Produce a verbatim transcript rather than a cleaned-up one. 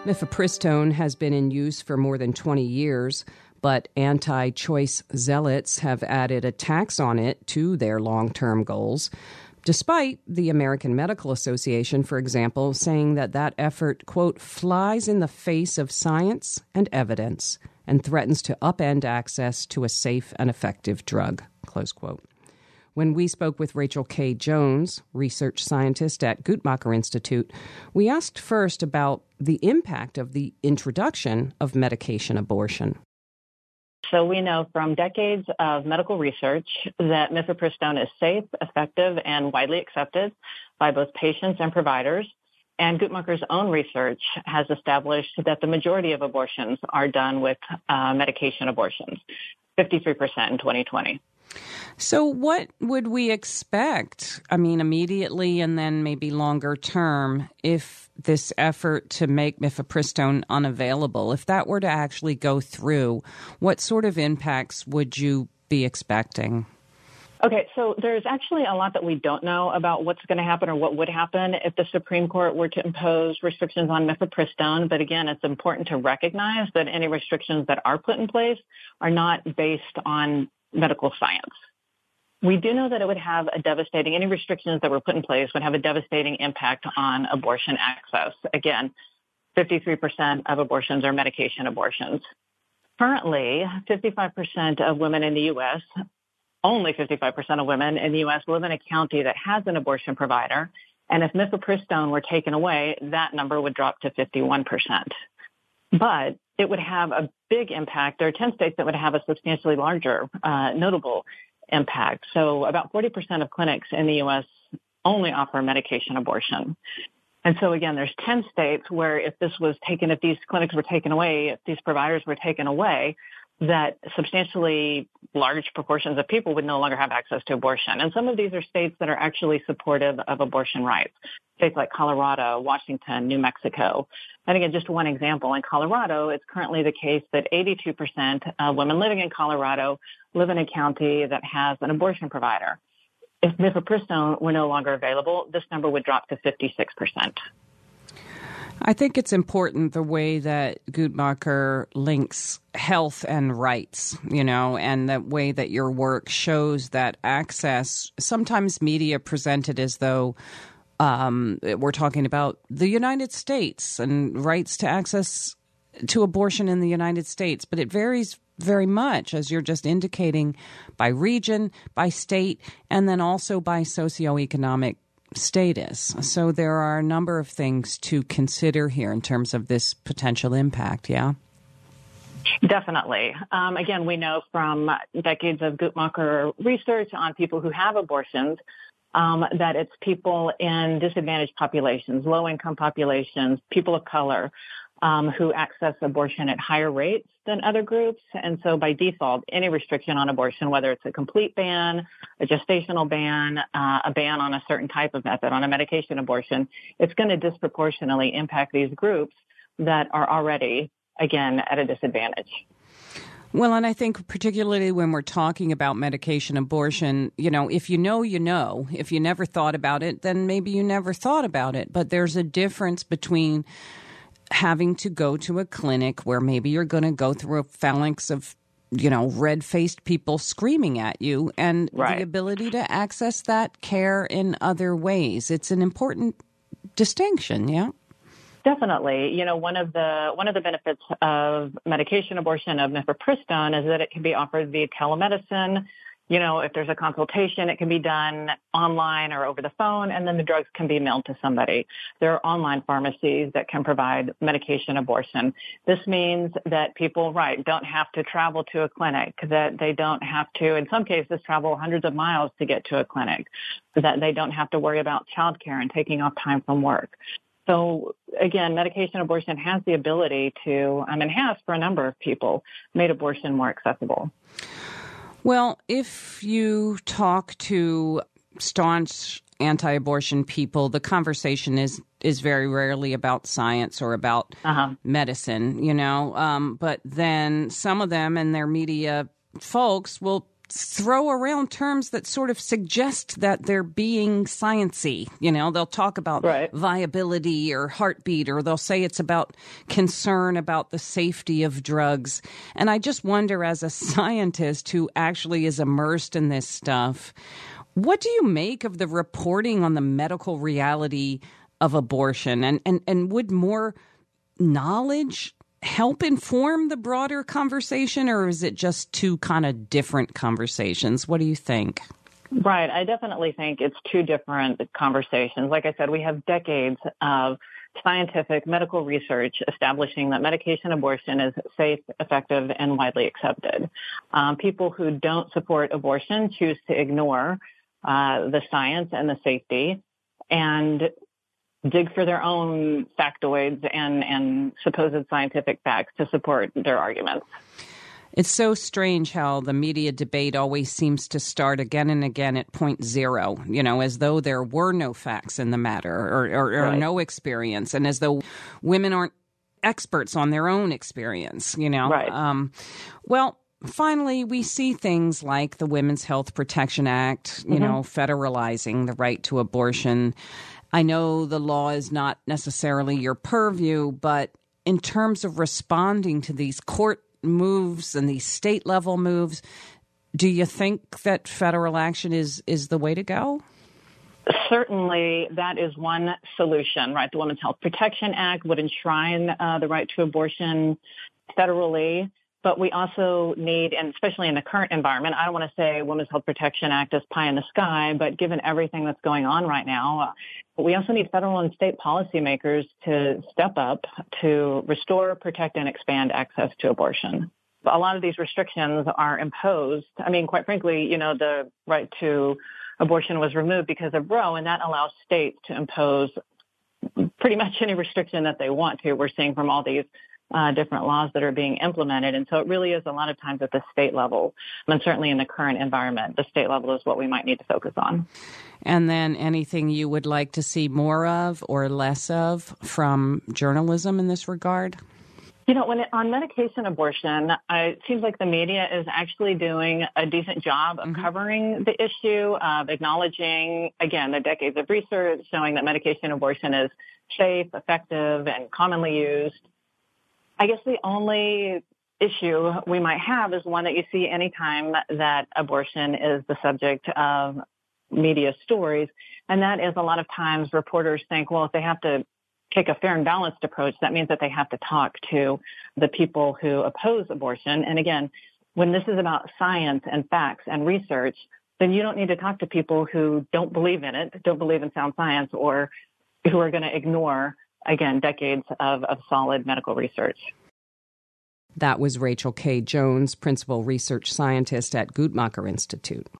Mifepristone has been in use for more than twenty years, but anti-choice zealots have added a tax on it to their long-term goals, despite the American Medical Association, for example, saying that that effort, quote, flies in the face of science and evidence and threatens to upend access to a safe and effective drug, close quote. When we spoke with Rachel K. Jones, research scientist at Guttmacher Institute, we asked first about the impact of the introduction of medication abortion. So we know from decades of medical research that mifepristone is safe, effective, and widely accepted by both patients and providers. And Guttmacher's own research has established that the majority of abortions are done with uh, medication abortions, fifty-three percent in twenty twenty. So what would we expect, I mean, immediately and then maybe longer term, if this effort to make mifepristone unavailable, if that were to actually go through, what sort of impacts would you be expecting? Okay, so there's actually a lot that we don't know about what's going to happen or what would happen if the Supreme Court were to impose restrictions on mifepristone. But again, it's important to recognize that any restrictions that are put in place are not based on medical science. We do know that it would have a devastating, any restrictions that were put in place would have a devastating impact on abortion access. Again, fifty-three percent of abortions are medication abortions. Currently, fifty-five percent of women in the U S, only fifty-five percent of women in the U S live in a county that has an abortion provider. And if mifepristone were taken away, that number would drop to fifty-one percent. But it would have a big impact. There are ten states that would have a substantially larger, uh, notable impact. So about forty percent of clinics in the U S only offer medication abortion. And so again, there's ten states where if this was taken, if these clinics were taken away, if these providers were taken away, that substantially large proportions of people would no longer have access to abortion. And some of these are states that are actually supportive of abortion rights. States like Colorado, Washington, New Mexico. And again, just one example, in Colorado, it's currently the case that eighty-two percent of women living in Colorado live in a county that has an abortion provider. If mifepristone were no longer available, this number would drop to fifty-six percent. I think it's important the way that Guttmacher links health and rights, you know, and the way that your work shows that access, sometimes media presented as though um, we're talking about the United States and rights to access to abortion in the United States, but it varies very much, as you're just indicating, by region, by state, and then also by socioeconomic status. So there are a number of things to consider here in terms of this potential impact, yeah? Definitely. Um, again, we know from decades of Guttmacher research on people who have abortions um, that it's people in disadvantaged populations, low-income populations, people of color, um, who access abortion at higher rates than other groups. And so by default, any restriction on abortion, whether it's a complete ban, a gestational ban, uh, a ban on a certain type of method, on a medication abortion, it's going to disproportionately impact these groups that are already, again, at a disadvantage. Well, and I think particularly when we're talking about medication abortion, you know, if you know, you know. If you never thought about it, then maybe you never thought about it. But there's a difference between having to go to a clinic where maybe you're going to go through a phalanx of, you know, red-faced people screaming at you, and right. the ability to access that care in other ways. It's an important distinction, yeah? Definitely. You know, one of the one of the benefits of medication abortion, of mifepristone, is that it can be offered via telemedicine. You know, if there's a consultation, it can be done online or over the phone, and then the drugs can be mailed to somebody. There are online pharmacies that can provide medication abortion. This means that people, right, don't have to travel to a clinic, that they don't have to, in some cases, travel hundreds of miles to get to a clinic, that they don't have to worry about childcare and taking off time from work. So, again, medication abortion has the ability to, um, and has for a number of people, made abortion more accessible. Well, if you talk to staunch anti-abortion people, the conversation is, is very rarely about science or about uh-huh. medicine, you know. Um, but then some of them and their media folks will throw around terms that sort of suggest that they're being science-y. You know, they'll talk about right. viability or heartbeat, or they'll say it's about concern about the safety of drugs. And I just wonder, as a scientist who actually is immersed in this stuff, what do you make of the reporting on the medical reality of abortion? And, and, and would more knowledge help inform the broader conversation, or is it just two kind of different conversations? What do you think? Right. I definitely think it's two different conversations. Like I said, we have decades of scientific medical research establishing that medication abortion is safe, effective, and widely accepted. Um, people who don't support abortion choose to ignore uh, the science and the safety and dig for their own factoids and, and supposed scientific facts to support their arguments. It's so strange how the media debate always seems to start again and again at point zero, you know, as though there were no facts in the matter or, or, or right. no experience, and as though women aren't experts on their own experience, you know. Right. Um, well, finally, we see things like the Women's Health Protection Act, you mm-hmm. know, federalizing the right to abortion. I know the law is not necessarily your purview, but in terms of responding to these court moves and these state level moves, do you think that federal action is, is the way to go? Certainly, that is one solution, right? The Women's Health Protection Act would enshrine uh, the right to abortion federally. But we also need, and especially in the current environment, I don't want to say Women's Health Protection Act is pie in the sky, but given everything that's going on right now, we also need federal and state policymakers to step up to restore, protect, and expand access to abortion. A lot of these restrictions are imposed. I mean, quite frankly, you know, the right to abortion was removed because of Roe, and that allows states to impose pretty much any restriction that they want to. We're seeing from all these Uh, different laws that are being implemented. And so it really is a lot of times at the state level. And certainly in the current environment, the state level is what we might need to focus on. And then anything you would like to see more of or less of from journalism in this regard? You know, when it, on medication abortion, I, it seems like the media is actually doing a decent job of mm-hmm. covering the issue, of acknowledging, again, the decades of research showing that medication abortion is safe, effective, and commonly used. I guess the only issue we might have is one that you see anytime that abortion is the subject of media stories, and that is a lot of times reporters think, well, if they have to take a fair and balanced approach, that means that they have to talk to the people who oppose abortion. And again, when this is about science and facts and research, then you don't need to talk to people who don't believe in it, don't believe in sound science, or who are going to ignore, again, decades of, of solid medical research. That was Rachel K. Jones, Principal Research Scientist at Guttmacher Institute.